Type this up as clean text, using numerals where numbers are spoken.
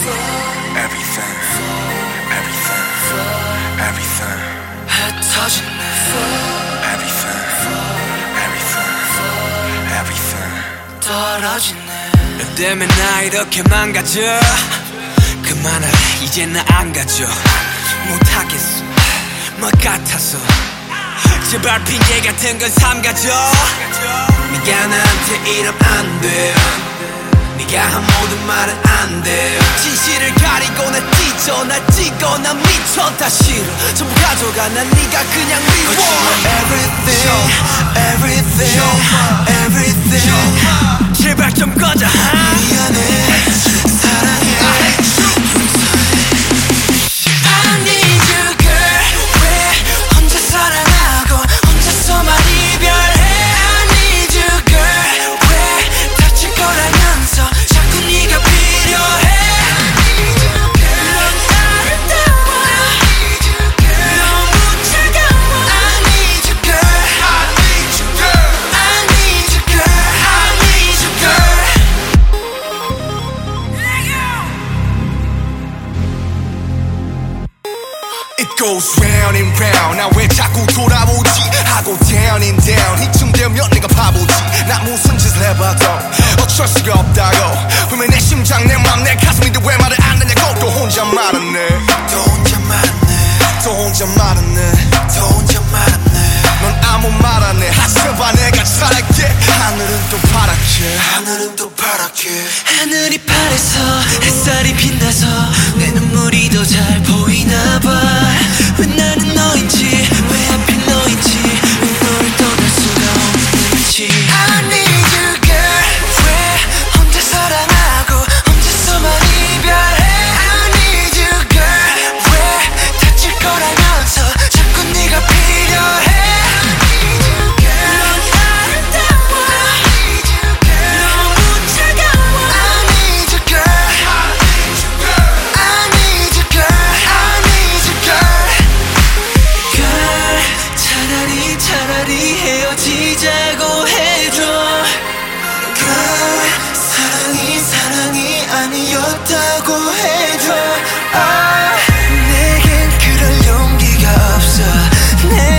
Everything, everything, everything 흩어지네. Everything, everything, everything 떨어지네. 너 때문에 나 이렇게 망가져. 그만할래 이제 나 안 가져. 못하겠어 뭐 같아서. 제발 핑계 같은 건 삼가져. 네가 나한테 이러면 안 돼. 네가 한 모든 말은 안 돼. 진실을 가리고 나 찢어 나 찍어 나 미쳐 다 싫어. 전부 가져가 난 네가 그냥 미워. Everything everything everything 제발 좀 꺼져. 미안해 사랑해 I need you girl. 왜 혼자 사랑하고 혼자서만 이별해. I need you girl. 왜 다칠 거라면서 자꾸 네가 필요해. I need you girl. 넌 아름다워. I need you girl. 너무 차가워. I need you girl. I need you girl. I need you girl. I need you girl. It goes round and round. 나 왜 자꾸 돌아오지 하고 down and down. 이쯤 되면 내가 바보지. 나 무슨 짓을 해봐도 어쩔 수가 없다고. 분명 내 심장 내 맘 내 가슴인데 왜 말을 안 하냐고. 또 혼자 말았네. 또 혼자 말았네. 또 혼자 말았네. 또 혼자 말았네. 넌 아무 말 안 해. 하셔봐 내가 잘할게. 하늘은 또 파랗게. 하늘은 또 파랗게. 하늘이 파래서 햇살이 빛나서 내 눈물이 더 잘 보이나 봐. 왜 나는 너인지 왜 하필 너인지 왜 너를 떠날 수가 없는지. I need you girl. 왜 혼자 사랑하고 혼자서만 이별해. I need you girl. 왜 다칠 거라면서 자꾸 네가 필요해. I need you girl. 넌 아름다워. I need you girl. 너무 차가워. I need you girl. I need you girl. I need you girl. Girl, 차라리 헤어지자고 해줘. Girl, 사랑이 아니었다고 해줘. 내겐 그럴 용기가 없어.